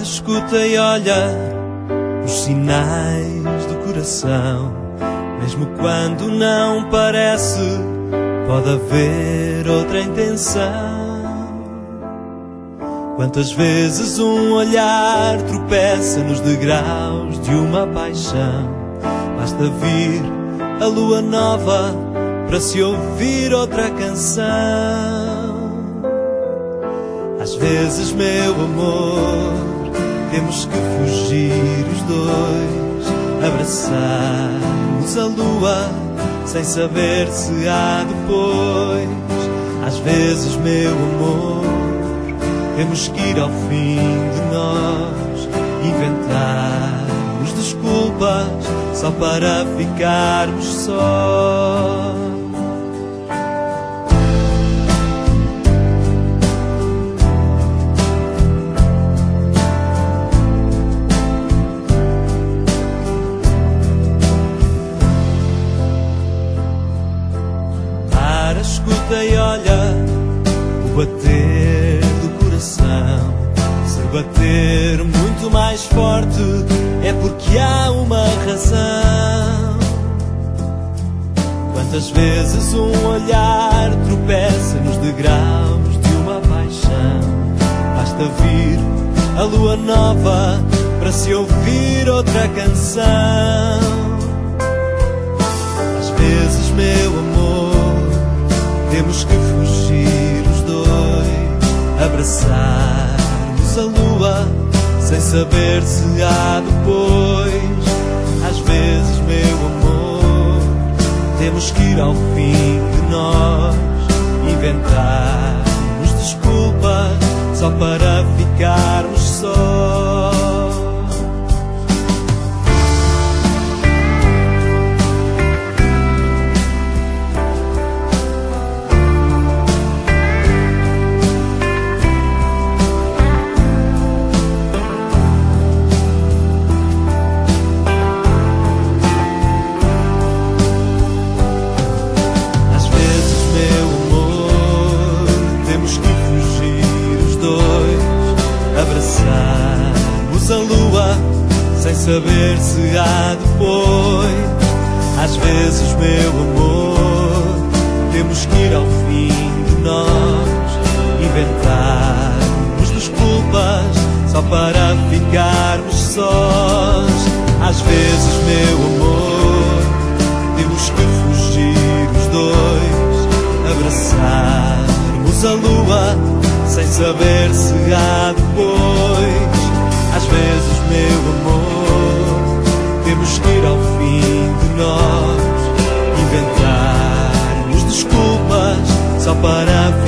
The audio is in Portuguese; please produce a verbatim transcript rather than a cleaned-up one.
escuta e olha os sinais do coração. Mesmo quando não parece, pode haver outra intenção. Quantas vezes um olhar tropeça nos degraus de uma paixão. Basta vir a lua nova para se ouvir outra canção. Às vezes, meu amor, temos que fugir os dois, abraçarmos a lua sem saber se há depois. Às vezes, meu amor, temos que ir ao fim de nós, inventarmos desculpas só para ficarmos sós. Para, escuta e olha o bater do coração. Se bater muito mais forte é porque há uma razão. Quantas vezes um olhar tropeça nos degraus de uma paixão. Basta vir a lua nova para se ouvir outra canção. Às vezes, meu amor, temos que fugir os dois, abraçarmos a lua sem saber se há depois. Às vezes, meu amor, temos que ir ao fim de nós, inventarmos desculpas só para ficarmos sós. Abraçarmos a lua sem saber se há depois. Às vezes, meu amor, temos que ir ao fim de nós, inventarmos desculpas só para ficarmos sós. Às vezes, meu amor, temos que fugir os dois, abraçarmos a lua sem saber se há depois. Às vezes, meu amor, temos que ir ao fim de nós, inventarmos desculpas só para